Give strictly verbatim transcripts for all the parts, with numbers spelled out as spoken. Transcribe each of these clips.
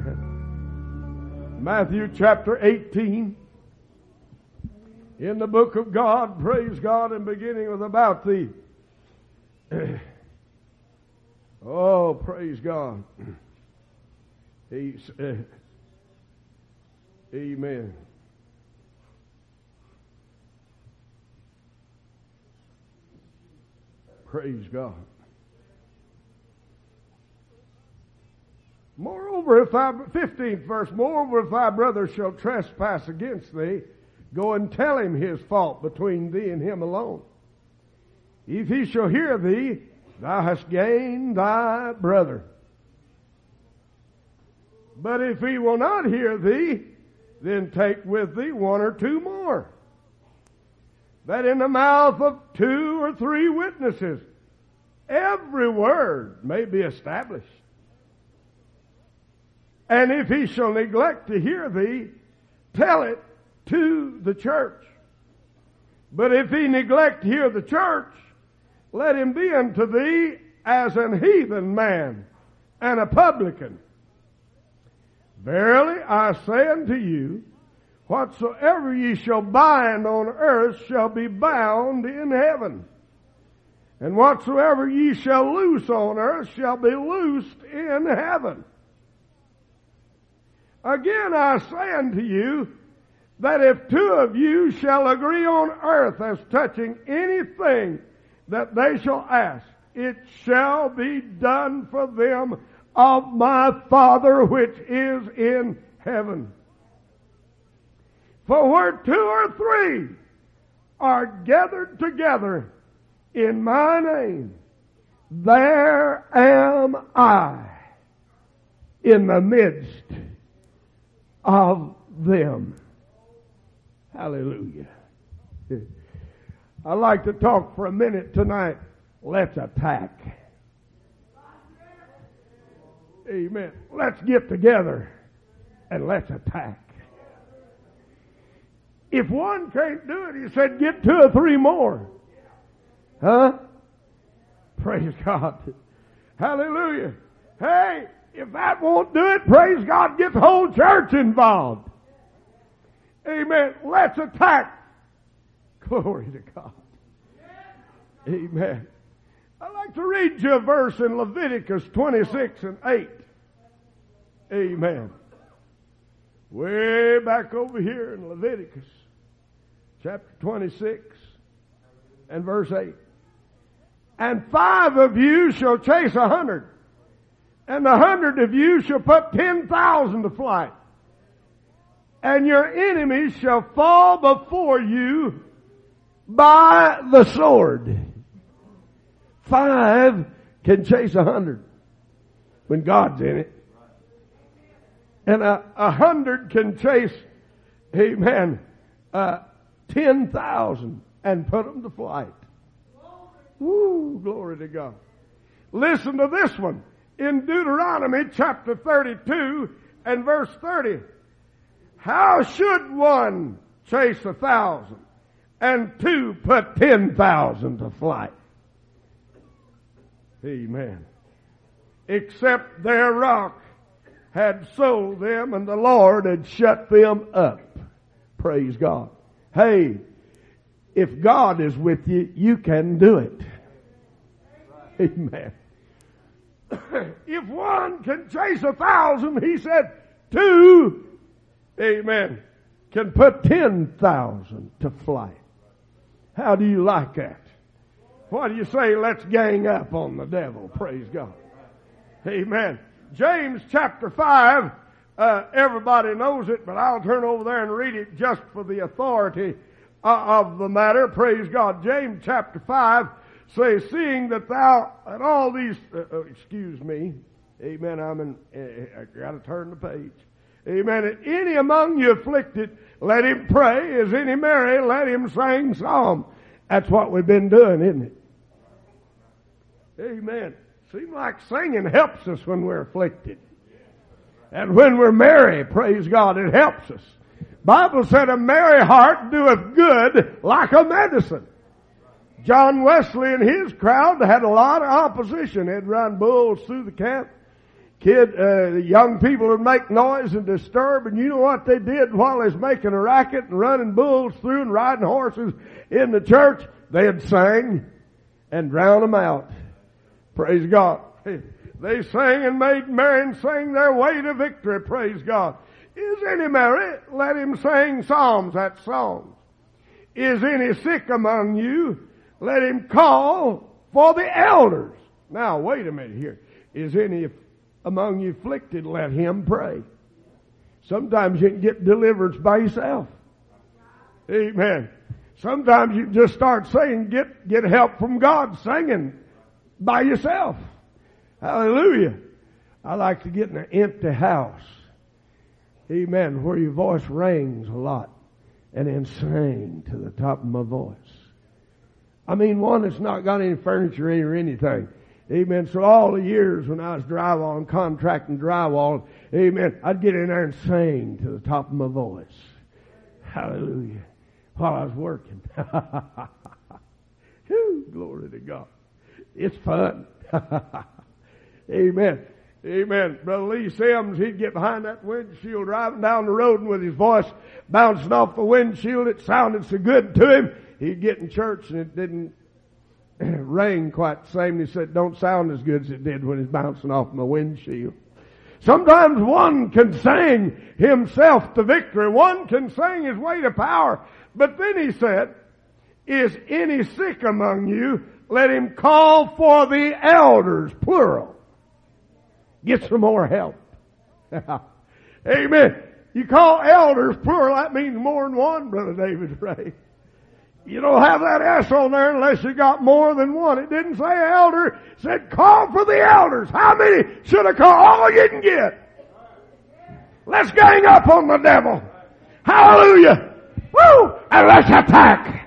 Amen. Matthew chapter eighteen. In the book of God, praise God, and beginning with about the... Oh, praise God. He's, uh, amen. Praise God. Moreover, if thy, fifteenth verse, moreover, if thy brother shall trespass against thee, go and tell him his fault between thee and him alone. If he shall hear thee, thou hast gained thy brother. But if he will not hear thee, then take with thee one or two more, that in the mouth of two or three witnesses every word may be established. And if he shall neglect to hear thee, tell it to the church. But if he neglect to hear the church, let him be unto thee as an heathen man and a publican. Verily I say unto you, whatsoever ye shall bind on earth shall be bound in heaven, and whatsoever ye shall loose on earth shall be loosed in heaven. Again I say unto you, that if two of you shall agree on earth as touching anything that they shall ask, it shall be done for them of my Father which is in heaven. For where two or three are gathered together in my name, there am I in the midst of them. Hallelujah. I'd like to talk for a minute tonight. Let's attack. Amen. Let's get together and let's attack. If one can't do it, he said, get two or three more. Huh? Praise God. Hallelujah. Hey, if that won't do it, praise God, get the whole church involved. Amen. Let's attack. Glory to God. Amen. I'd like to read you a verse in Leviticus twenty-six and eight. Amen. Way back over here in Leviticus chapter twenty-six and verse eight. And five of you shall chase a hundred, and a hundred of you shall put ten thousand to flight. And your enemies shall fall before you by the sword. Five can chase a hundred when God's in it. And a, a hundred can chase, amen, uh, ten thousand and put them to flight. Woo, glory to God. Listen to this one. In Deuteronomy chapter thirty-two and verse thirty. How should one chase a thousand and two put ten thousand to flight? Amen. Except their rock had sold them and the Lord had shut them up. Praise God. Hey, if God is with you, you can do it. Amen. If one can chase a thousand, he said, two, amen, can put ten thousand to flight. How do you like that? What do you say? Let's gang up on the devil. Praise God. Amen. James chapter five, uh, everybody knows it, but I'll turn over there and read it just for the authority uh, of the matter. Praise God. James chapter five says, seeing that thou, and all these, uh, uh, excuse me, amen, I'm in, uh, I gotta turn the page. Amen. If any among you afflicted, let him pray. Is any merry, let him sing psalm. That's what we've been doing, isn't it? Amen. Seems like singing helps us when we're afflicted. And when we're merry, praise God, it helps us. Bible said a merry heart doeth good like a medicine. John Wesley and his crowd had a lot of opposition. They'd run bulls through the camp, Kid, uh, the young people would make noise and disturb, and you know what they did while they was making a racket and running bulls through and riding horses in the church? They'd sing and drown them out. Praise God. They sang and made merry and sang their way to victory. Praise God. Is any merry? Let him sing psalms. That's songs. Is any sick among you? Let him call for the elders. Now, wait a minute here. Is any among you afflicted? Let him pray. Sometimes you can get deliverance by yourself. Amen. Sometimes you just start saying, get, get help from God singing by yourself. Hallelujah. I like to get in an empty house. Amen. Where your voice rings a lot. And then sing to the top of my voice. I mean, one that's not got any furniture in or anything. Amen. So all the years when I was drywall, contracting drywall, amen, I'd get in there and sing to the top of my voice. Hallelujah. While I was working. Whew, glory to God. It's fun. Amen. Amen. Brother Lee Sims, he'd get behind that windshield driving down the road, and with his voice bouncing off the windshield, it sounded so good to him. He'd get in church and it didn't ring quite the same. He said, don't sound as good as it did when it's bouncing off my windshield. Sometimes one can sing himself to victory. One can sing his way to power. But then he said, is any sick among you? Let him call for the elders, plural. Get some more help. Amen. You call elders plural, that means more than one, Brother David Ray. You don't have that S on there unless you got more than one. It didn't say elder. It said call for the elders. How many should I call? All you can get. Let's gang up on the devil. Hallelujah. Woo! And let's attack.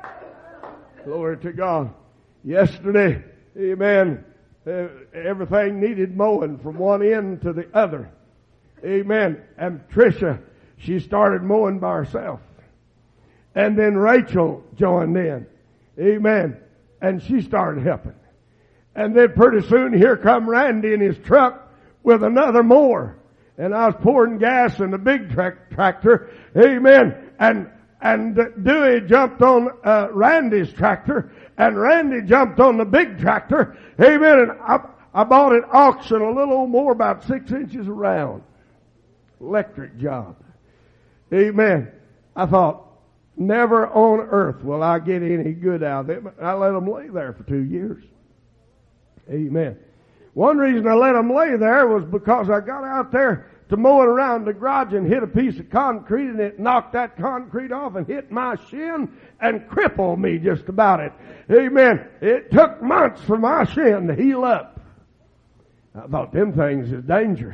Glory to God. Yesterday, amen, uh, everything needed mowing from one end to the other. Amen. And Tricia, she started mowing by herself. And then Rachel joined in. Amen. And she started helping. And then pretty soon here come Randy in his truck with another mower. And I was pouring gas in the big tra- tractor. Amen. And and Dewey jumped on uh, Randy's tractor. And Randy jumped on the big tractor. Amen. And I, I bought at auction a little more, about six inches around. Electric job. Amen. I thought, never on earth will I get any good out of it. I let them lay there for two years. Amen. One reason I let them lay there was because I got out there to mow it around the garage and hit a piece of concrete, and it knocked that concrete off and hit my shin and crippled me just about it. Amen. It took months for my shin to heal up. I thought them things is dangerous.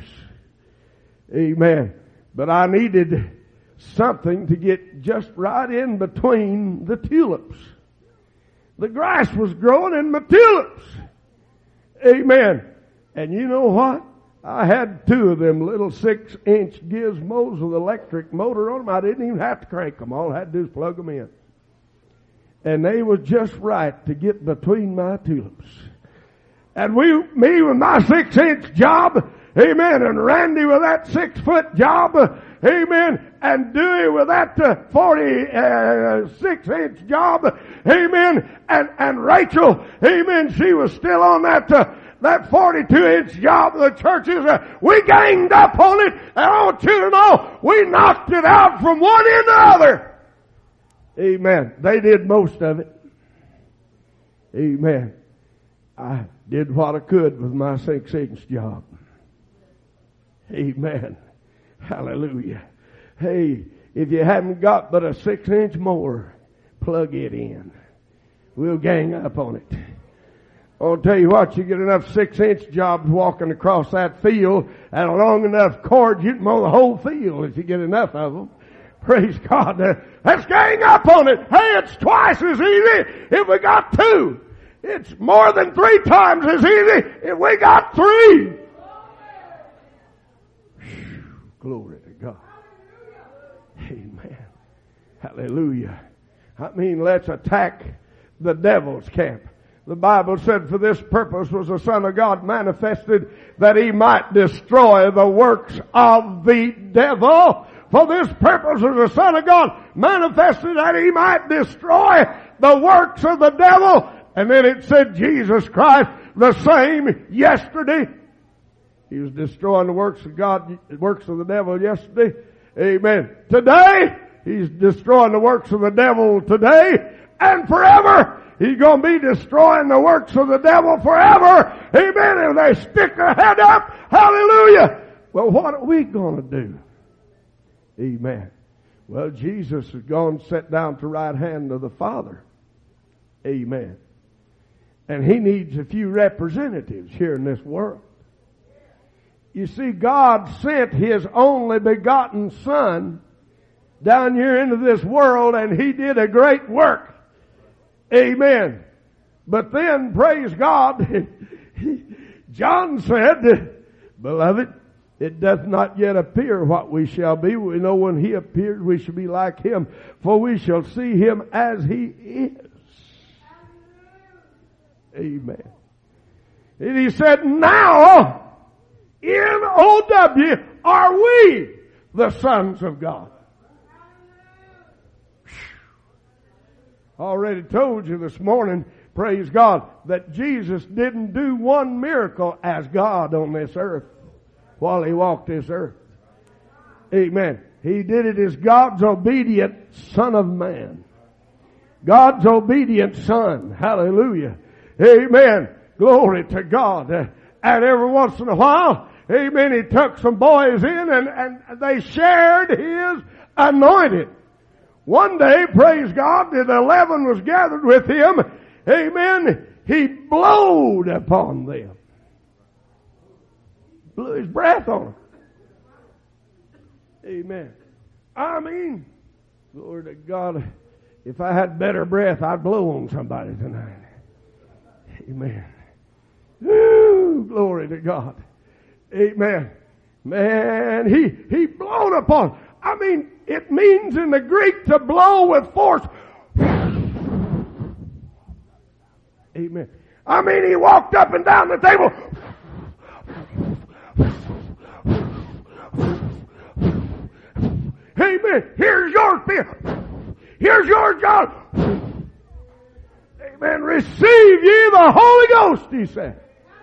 Amen. But I needed something to get just right in between the tulips. The grass was growing in my tulips. Amen. And you know what? I had two of them little six-inch gizmos with electric motor on them. I didn't even have to crank them. All I had to do is plug them in. And they were just right to get between my tulips. And we, me with my six-inch job, amen, and Randy with that six-foot job, amen, and Dewey with that uh, forty-six-inch job, amen, and, and Rachel, amen, she was still on that uh, that forty-two-inch job of the churches. Uh, we ganged up on it, and I want you to know, we knocked it out from one end to the other. Amen. They did most of it. Amen. I did what I could with my six-inch job. Amen. Hallelujah. Hey, if you haven't got but a six-inch mower, plug it in. We'll gang up on it. I'll tell you what, you get enough six-inch jobs walking across that field and a long enough cord, you can mow the whole field if you get enough of them. Praise God. Let's gang up on it. Hey, it's twice as easy if we got two. It's more than three times as easy if we got three. Whew, glory to God. Amen. Hallelujah. I mean, let's attack the devil's camp. The Bible said, for this purpose was the Son of God manifested, that He might destroy the works of the devil. For this purpose was the Son of God manifested, that He might destroy the works of the devil. And then it said Jesus Christ, the same yesterday. He was destroying the works of God, the works of the devil yesterday. Amen. Today, He's destroying the works of the devil today and forever. He's going to be destroying the works of the devil forever. Amen. And they stick their head up. Hallelujah. Well, what are we going to do? Amen. Well, Jesus has gone set down to the right hand of the Father. Amen. And He needs a few representatives here in this world. You see, God sent His only begotten Son down here into this world, and He did a great work. Amen. But then, praise God, John said, beloved, it doth not yet appear what we shall be. We know when He appears we shall be like Him, for we shall see Him as He is. Amen. And He said, now, N O W, are we the sons of God. Already told you this morning, praise God, that Jesus didn't do one miracle as God on this earth while He walked this earth. Amen. He did it as God's obedient Son of Man. God's obedient Son. Hallelujah. Amen. Glory to God. Uh, and every once in a while, amen, He took some boys in and, and they shared His anointing. One day, praise God, the eleven was gathered with Him. Amen. He blowed upon them. Blew His breath on them. Amen. I mean, glory to God, if I had better breath, I'd blow on somebody tonight. Amen. Woo, glory to God. Amen. Man, he, he blowed upon. I mean, it means in the Greek to blow with force. Amen. I mean, He walked up and down the table. Amen. Here's yours, Bill. Here's yours, John. Amen. Receive ye the Holy Ghost, He said.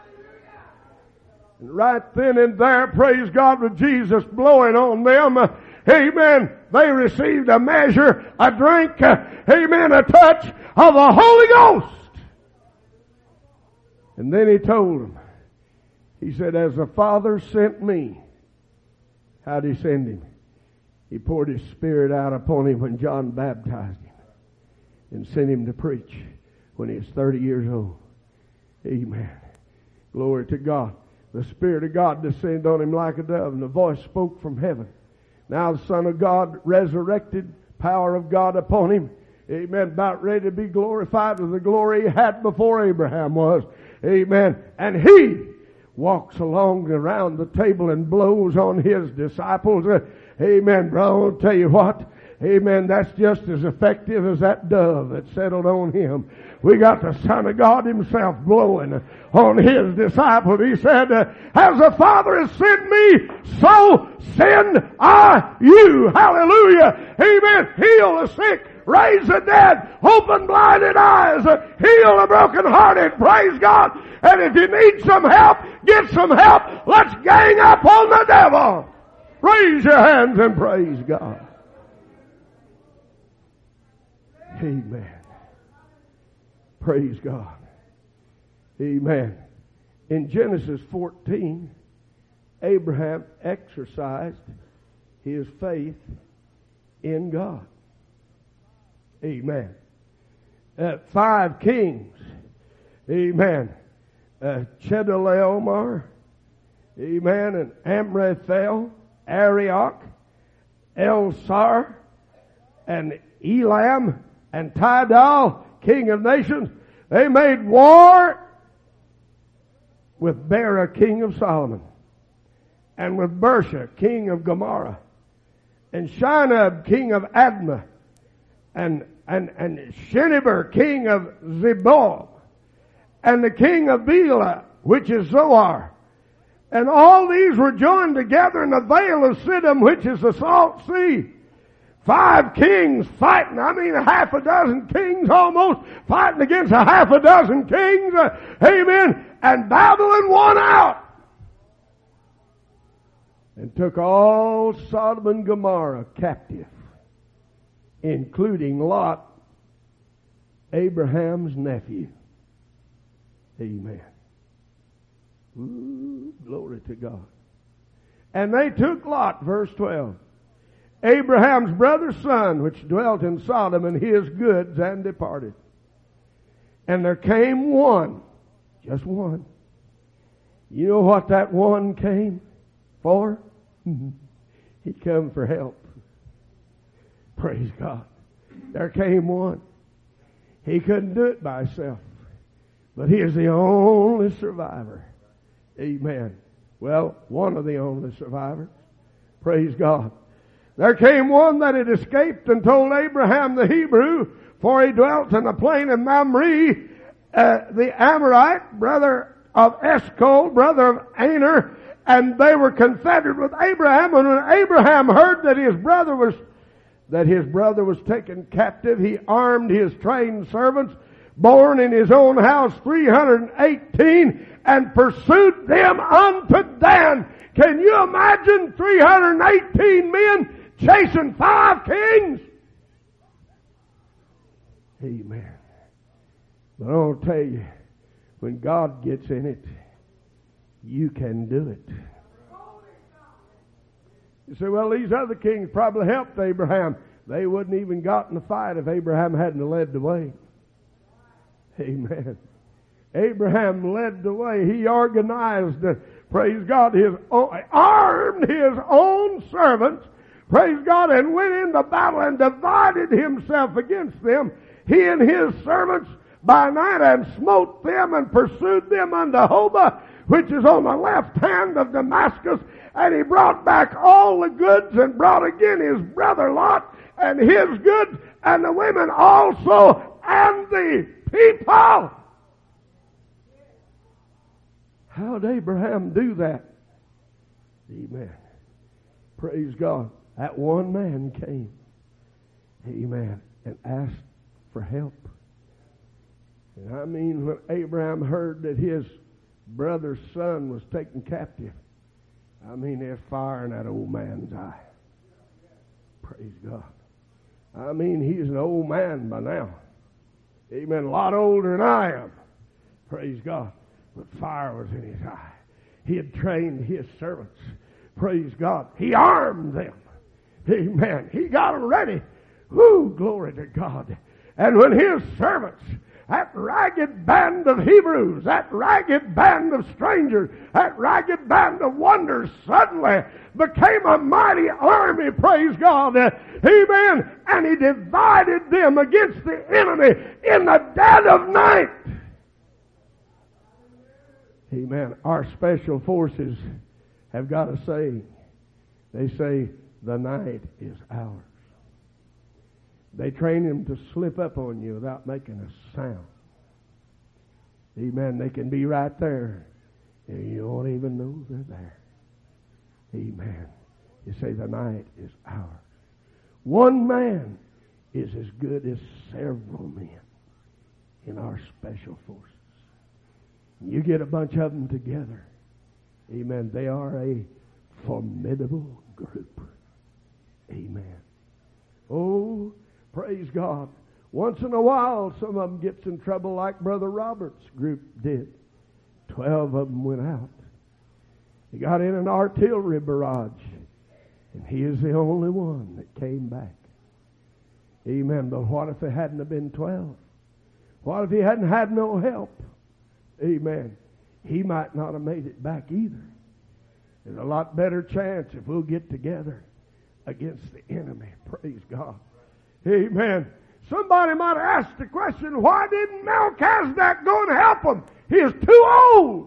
And right then and there, praise God, with Jesus blowing on them, uh, amen, they received a measure, a drink, uh, amen, a touch of the Holy Ghost. And then He told them, He said, as the Father sent me. How'd He send Him? He poured His Spirit out upon Him when John baptized Him and sent Him to preach when He was thirty years old. Amen. Glory to God. The Spirit of God descended on Him like a dove, and the voice spoke from heaven. Now the Son of God resurrected, power of God upon Him. Amen. About ready to be glorified with the glory He had before Abraham was. Amen. And He walks along around the table and blows on His disciples. Uh, amen. Bro, I'll tell you what. Amen. That's just as effective as that dove that settled on Him. We got the Son of God Himself blowing on His disciples. He said, uh, as the Father has sent me, so send I you. Hallelujah. Amen. Heal the sick. Raise the dead. Open blinded eyes. Uh, heal the brokenhearted. Praise God. And if you need some help, get some help. Let's gang up on the devil. Raise your hands and praise God. Amen. Praise God. Amen. In Genesis fourteen, Abraham exercised his faith in God. Amen. Uh, five kings. Amen. Uh, Chedorlaomer. Amen. And Amraphel, Arioch, Elsar, and Elam, and Tidal, king of nations. They made war with Bera, king of Solomon, and with Bersha, king of Gomorrah, and Shinab, king of Admah, and and and Sheniber, king of Zeboam, and the king of Bela, which is Zoar. And all these were joined together in the vale of Siddim, which is the salt sea. Five kings fighting, I mean a half a dozen kings almost, fighting against a half a dozen kings. Uh, amen. And Babylon won out. And took all Sodom and Gomorrah captive, including Lot, Abraham's nephew. Amen. Ooh, glory to God. And they took Lot, verse twelve, Abraham's brother's son, which dwelt in Sodom, and his goods, and departed. And there came one, just one. You know what that one came for? He come for help. Praise God. There came one. He couldn't do it by himself, but he is the only survivor. Amen. Well, one of the only survivors. Praise God. There came one that had escaped and told Abraham the Hebrew, for he dwelt in the plain of Mamre, uh, the Amorite, brother of Eshcol, brother of Aner, and they were confederate with Abraham. And when Abraham heard that his brother was that his brother was taken captive, he armed his trained servants, born in his own house, three hundred eighteen, and pursued them unto Dan. Can you imagine three hundred eighteen men chasing five kings? Amen. But I'll tell you, when God gets in it, you can do it. You say, well, these other kings probably helped Abraham. They wouldn't even got in the fight if Abraham hadn't led the way. Amen. Abraham led the way. He organized, uh, praise God, his own, armed his own servants, praise God, and went into battle and divided himself against them, he and his servants, by night, and smote them and pursued them unto Hobah, which is on the left hand of Damascus. And he brought back all the goods, and brought again his brother Lot and his goods, and the women also, and the people. How'd Abraham do that? Amen. Praise God. That one man came, amen, and asked for help. And I mean, when Abraham heard that his brother's son was taken captive, I mean, there's fire in that old man's eye. Praise God. I mean, he's an old man by now. Amen. A lot older than I am. Praise God. But fire was in his eye. He had trained his servants. Praise God. He armed them. Amen. He got them ready. Woo, glory to God. And when his servants, that ragged band of Hebrews, that ragged band of strangers, that ragged band of wonders suddenly became a mighty army, praise God. Amen. And he divided them against the enemy in the dead of night. Amen. Our special forces have got a saying. They say, the night is ours. They train them to slip up on you without making a sound. Amen. They can be right there, and you won't even know they're there. Amen. You say the night is ours. One man is as good as several men in our special forces. You get a bunch of them together. Amen. They are a formidable group. Amen. Oh, praise God. Once in a while, some of them gets in trouble like Brother Robert's group did. Twelve of them went out. He got in an artillery barrage, and he is the only one that came back. Amen. But what if it hadn't have been twelve? What if he hadn't had no help? Amen. He might not have made it back either. There's a lot better chance if we'll get together against the enemy. Praise God. Amen. Somebody might have asked the question, why didn't Melchizedek go and help him? He is too old.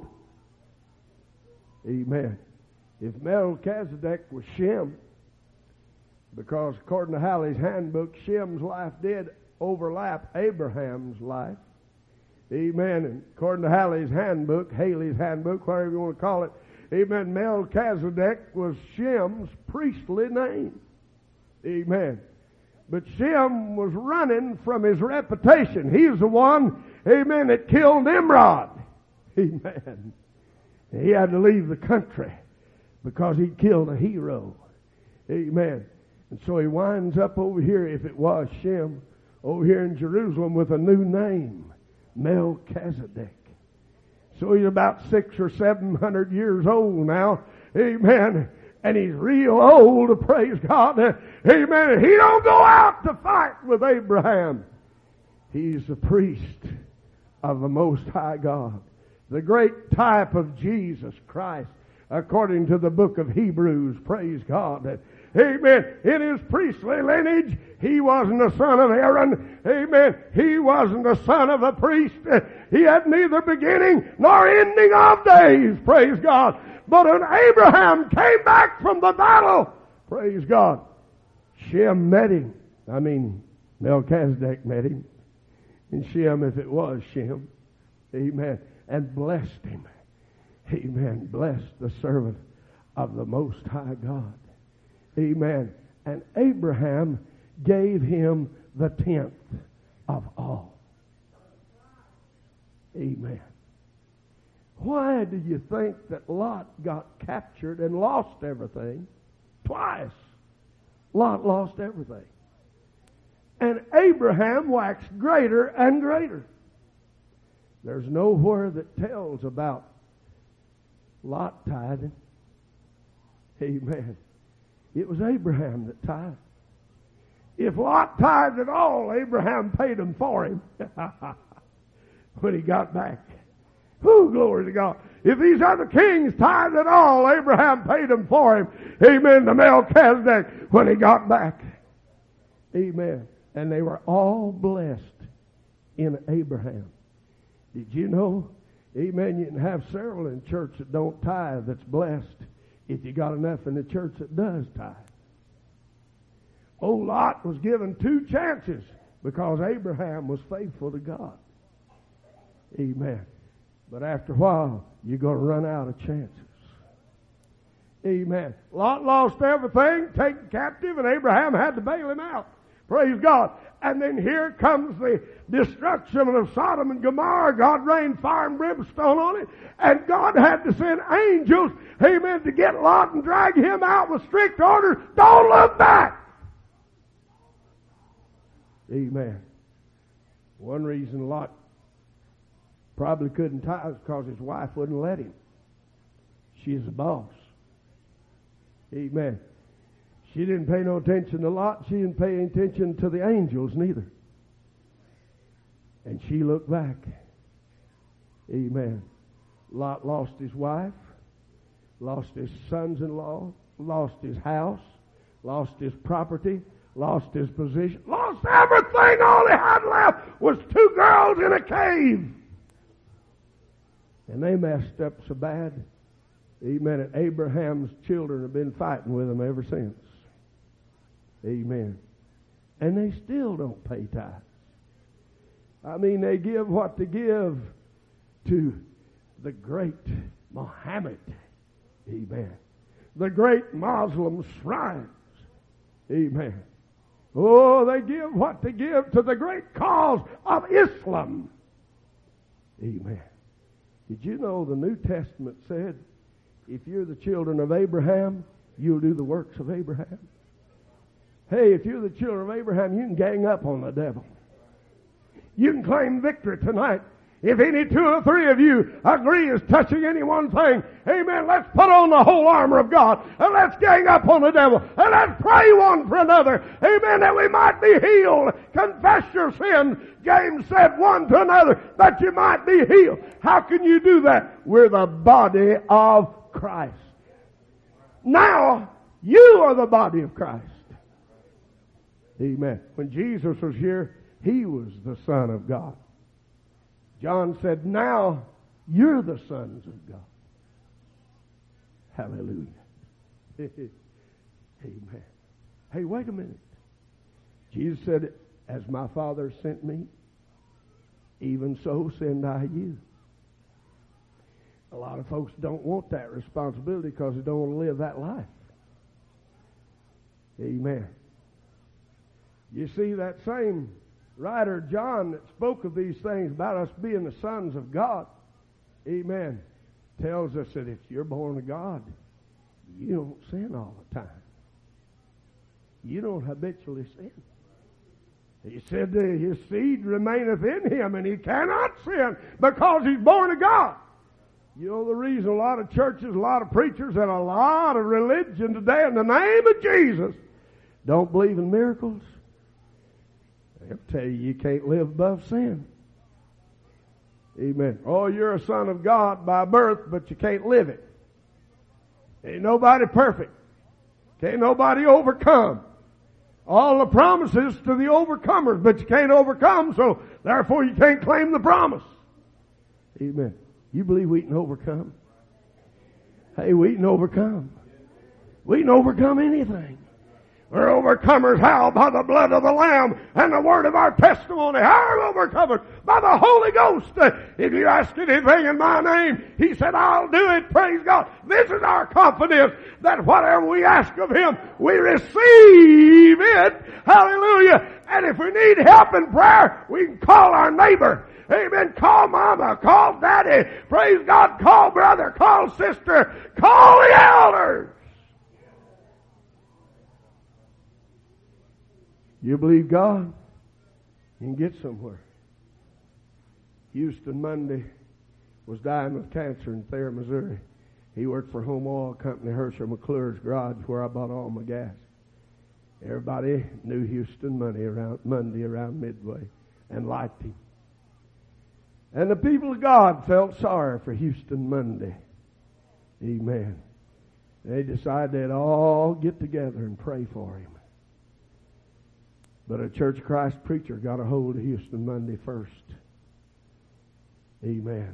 Amen. If Melchizedek was Shem, because according to Halley's handbook, Shem's life did overlap Abraham's life. Amen. And according to Halley's handbook, Haley's handbook, whatever you want to call it, amen, Melchizedek was Shem's priestly name. Amen. But Shem was running from his reputation. He's the one, amen, that killed Nimrod. Amen. He had to leave the country because he killed a hero. Amen. And so he winds up over here, if it was Shem, over here in Jerusalem with a new name, Melchizedek. So he's about six or seven hundred years old now. Amen. And he's real old, praise God. Amen. And he don't go out to fight with Abraham. He's the priest of the Most High God. The great type of Jesus Christ, according to the book of Hebrews, praise God. Amen. In his priestly lineage, he wasn't the son of Aaron. Amen. He wasn't the son of a priest. He had neither beginning nor ending of days, praise God. But when Abraham came back from the battle, praise God, Shem met him. I mean, Melchizedek met him. And Shem, if it was Shem, amen, and blessed him. Amen. Blessed the servant of the Most High God. Amen. And Abraham gave him the tenth of all. Amen. Why do you think that Lot got captured and lost everything? Twice. Lot lost everything. And Abraham waxed greater and greater. There's nowhere that tells about Lot tithing. Amen. It was Abraham that tithed. If Lot tithed at all, Abraham paid him for him when he got back. Whew, glory to God. If these other kings tithed at all, Abraham paid them for him. Amen. To Melchizedek when he got back. Amen. And they were all blessed in Abraham. Did you know? Amen. You can have several in church that don't tithe that's blessed if you got enough in the church that does tithe. Old Lot was given two chances because Abraham was faithful to God. Amen. But after a while, you're going to run out of chances. Amen. Lot lost everything, taken captive, and Abraham had to bail him out. Praise God. And then here comes the destruction of Sodom and Gomorrah. God rained fire and brimstone on it. And God had to send angels, amen, to get Lot and drag him out with strict orders. Don't look back. Amen. One reason Lot probably couldn't tithe because his wife wouldn't let him. She's the boss. Amen. She didn't pay no attention to Lot. She didn't pay any attention to the angels neither. And she looked back. Amen. Lot lost his wife, lost his sons-in-law, lost his house, lost his property, lost his position, lost everything. All he had left was two girls in a cave. And they messed up so bad. Amen. And Abraham's children have been fighting with them ever since. Amen. And they still don't pay tithes. I mean, they give what to give to the great Muhammad. Amen. The great Muslim shrines. Amen. Oh, they give what to give to the great cause of Islam. Amen. Did you know the New Testament said, if you're the children of Abraham, you'll do the works of Abraham? Hey, if you're the children of Abraham, you can gang up on the devil. You can claim victory tonight. If any two or three of you agree as touching any one thing, amen, let's put on the whole armor of God, and let's gang up on the devil, and let's pray one for another, amen, that we might be healed. Confess your sins, James said, one to another, that you might be healed. How can you do that? We're the body of Christ. Now, you are the body of Christ. Amen. When Jesus was here, He was the Son of God. John said, now you're the sons of God. Hallelujah. Amen. Hey, wait a minute. Jesus said, as my Father sent me, even so send I you. A lot of folks don't want that responsibility because they don't want to live that life. Amen. You see, that same writer, John, that spoke of these things about us being the sons of God, amen, tells us that if you're born of God, you don't sin all the time. You don't habitually sin. He said that his seed remaineth in him, and he cannot sin because he's born of God. You know the reason a lot of churches, a lot of preachers, and a lot of religion today in the name of Jesus don't believe in miracles? They'll tell you you can't live above sin. Amen. Oh, you're a son of God by birth, but you can't live it. Ain't nobody perfect. Can't nobody overcome. All the promises to the overcomers, but you can't overcome, so therefore you can't claim the promise. Amen. You believe we can overcome? Hey, we can overcome. We can overcome anything. We're overcomers how? By the blood of the Lamb and the word of our testimony. How are we overcomers? By the Holy Ghost. If you ask anything in my name, he said, I'll do it. Praise God. This is our confidence that whatever we ask of him, we receive it. Hallelujah. And if we need help in prayer, we can call our neighbor. Amen. Call mama. Call daddy. Praise God. Call brother. Call sister. Call the elders. You believe God, you can get somewhere. Houston Monday was dying with cancer in Thayer, Missouri. He worked for Home Oil Company, Herschel McClure's garage, where I bought all my gas. Everybody knew Houston Monday around Monday around Midway and liked him. And the people of God felt sorry for Houston Monday. Amen. They decided they'd all get together and pray for him. But a Church of Christ preacher got a hold of Houston Monday first. Amen.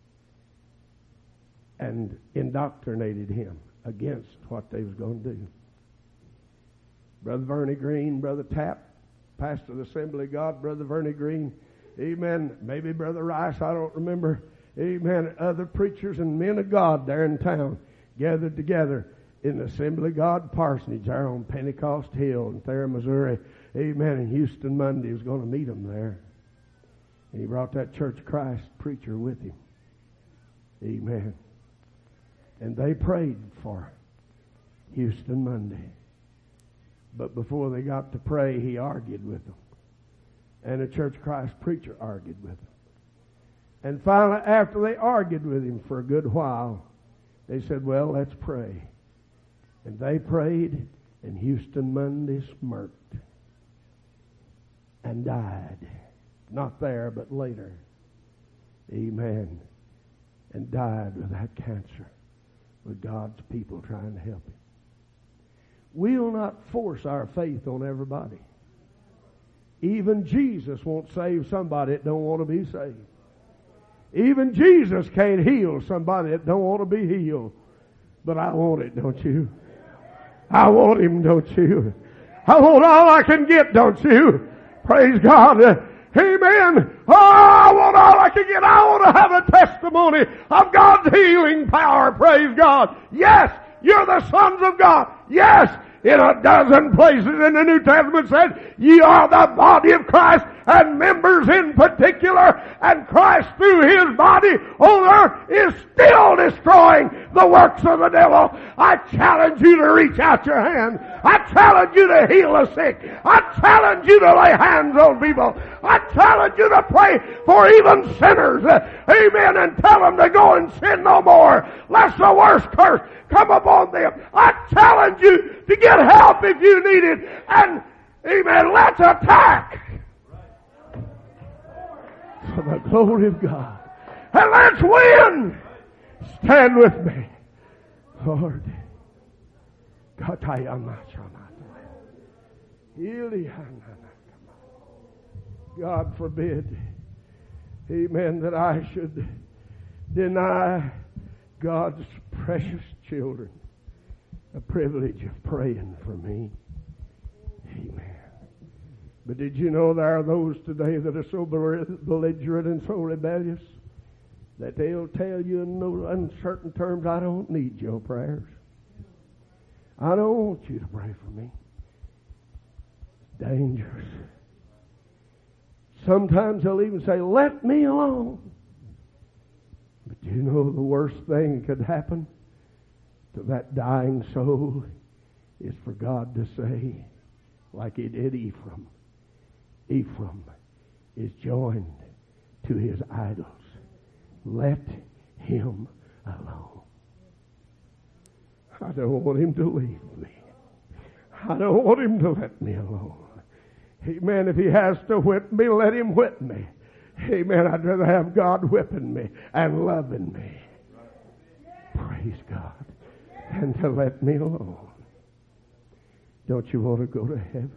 And indoctrinated him against what they was going to do. Brother Vernie Green, Brother Tapp, pastor of the Assembly of God, Brother Vernie Green, amen, maybe Brother Rice, I don't remember, amen, other preachers and men of God there in town gathered together in the Assembly of God parsonage there on Pentecost Hill in Thayer, Missouri. Amen. And Houston Monday was going to meet him there. And he brought that Church of Christ preacher with him. Amen. And they prayed for Houston Monday. But before they got to pray, he argued with them. And a Church of Christ preacher argued with them. And finally, after they argued with him for a good while, they said, well, let's pray. And they prayed, and Houston Monday smirked. And died. Not there, but later. Amen. And died with that cancer. With God's people trying to help him. We'll not force our faith on everybody. Even Jesus won't save somebody that don't want to be saved. Even Jesus can't heal somebody that don't want to be healed. But I want it, don't you? I want him, don't you? I want all I can get, don't you? Praise God. Uh, amen. Oh, I want all I can get. I want to have a testimony of God's healing power. Praise God. Yes, you're the sons of God. Yes, in a dozen places in the New Testament said, ye are the body of Christ and members in particular, and Christ through his body on earth is still destroying the works of the devil. I challenge you to reach out your hand. I challenge you to heal the sick. I challenge you to lay hands on people. I challenge you to pray for even sinners. Amen. And tell them to go and sin no more, lest the worst curse come upon them. I challenge you to get help if you need it. And, amen, let's attack for the glory of God. And let's win. Stand with me. Lord. God forbid, amen, that I should deny God's precious children the privilege of praying for me. Amen. But did you know there are those today that are so belligerent and so rebellious that they'll tell you in no uncertain terms, I don't need your prayers. I don't want you to pray for me. It's dangerous. Sometimes they'll even say, let me alone. But you know the worst thing that could happen to that dying soul is for God to say, like he did Ephraim, Ephraim is joined to his idols. Let him alone. I don't want him to leave me. I don't want him to let me alone. Amen. If he has to whip me, let him whip me. Amen. I'd rather have God whipping me and loving me. Praise God. And to let me alone. Don't you want to go to heaven?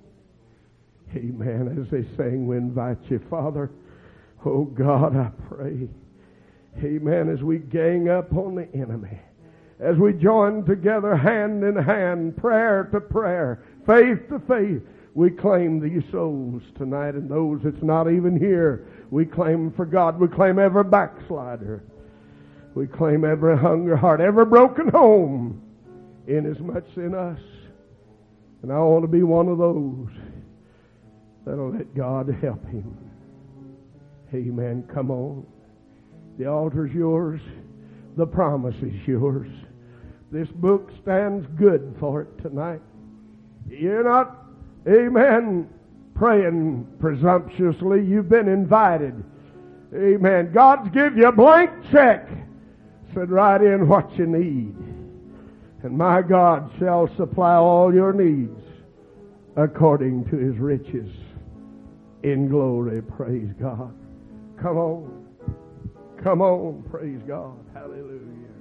Amen. As they sang, we invite you, Father. Oh God, I pray. Amen. As we gang up on the enemy. As we join together hand in hand, prayer to prayer, faith to faith, we claim these souls tonight and those that's not even here. We claim for God. We claim every backslider. We claim every hungry heart, every broken home, inasmuch in us. And I want to be one of those that'll let God help him. Amen. Come on. The altar's yours. The promise is yours. This book stands good for it tonight. You're not, amen, praying presumptuously. You've been invited. Amen. God's give you a blank check. Said, write in what you need. And my God shall supply all your needs according to his riches in glory. Praise God. Come on. Come on. Praise God. Hallelujah.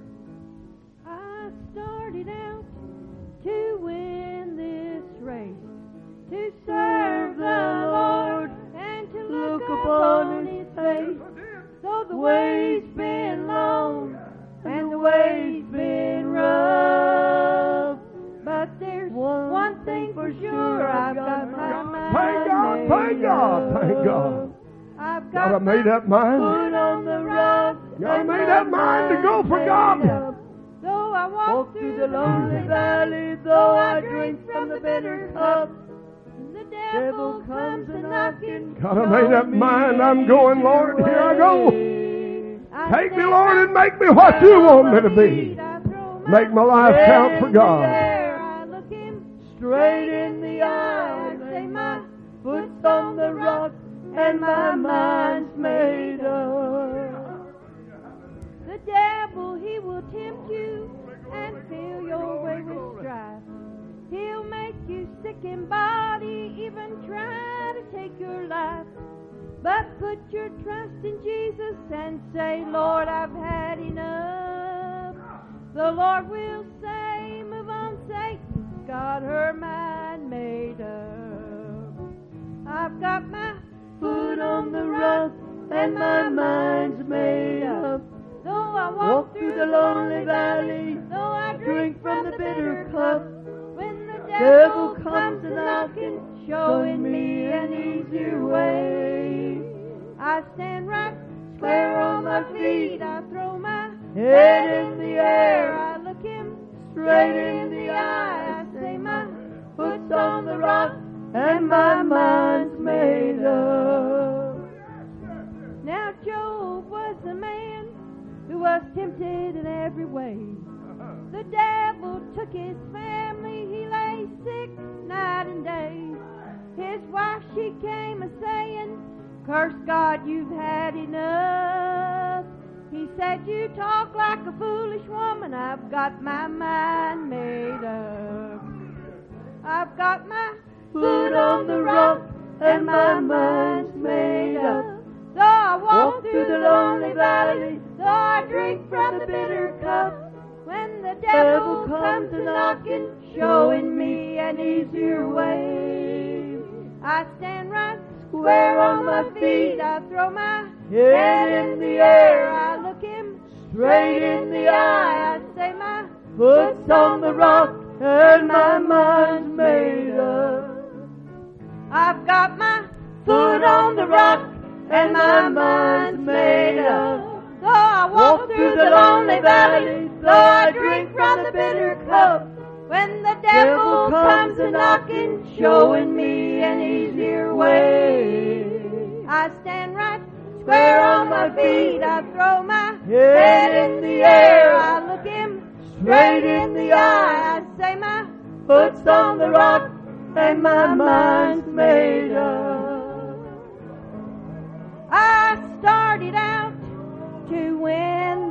I started out to win this race, to serve the Lord and to look, look upon his face. Though the way's been long and the way's been rough, but there's one, one thing for sure, I've got my mind. Thank God, thank God, thank God. I've got Got a made up mind. Foot on the rock. Got a made up mind to go for God. Though I walk through the lonely valley, though I drink from the bitter cup, the devil comes a knocking. Got a made up mind. I'm going, Lord. Here I go. Take me, Lord, and make me what you want me to be. Make my life count for God. I look him straight in the eye. I say my foot's on the rock and my mind's made up. The devil, he will tempt you and fill your way with strife. He'll make you sick in body, even try to take your life. But put your trust in Jesus and say, Lord, I've had enough. The Lord will say, move on, Satan's got her mind made up. I've got my foot on the rock and my mind's made up. Though I walk through the lonely valley, though I drink from the bitter cup, when the devil comes a knocking, showing me an easier way, I stand right square on my feet. I throw my head in the air. I look him straight in the eye. I say my foot's on the rock and my mind's made up. Now Job was a man who was tempted in every way. The devil took his family. He lay sick night and day. His wife, she came a-saying, curse God, you've had enough. He said, you talk like a foolish woman. I've got my mind made up. I've got my foot on the rock and my mind's made up. Though I walk through the lonely valley, though I drink from the bitter cup, when the devil comes a knocking, showing me an easier way, I stand right square on my feet. I throw my head in the air. I look him straight in the eye. I say my foot's on the rock and my mind's made up. I've got and my mind's made up. Though I walk through the lonely valley, though I drink from the bitter cup, when the devil comes a knocking, showing me an easier way, I stand right square on my feet, I throw my head in the air, I look him straight in the eye, I say my foot's on the rock and my mind's made up. I started out to win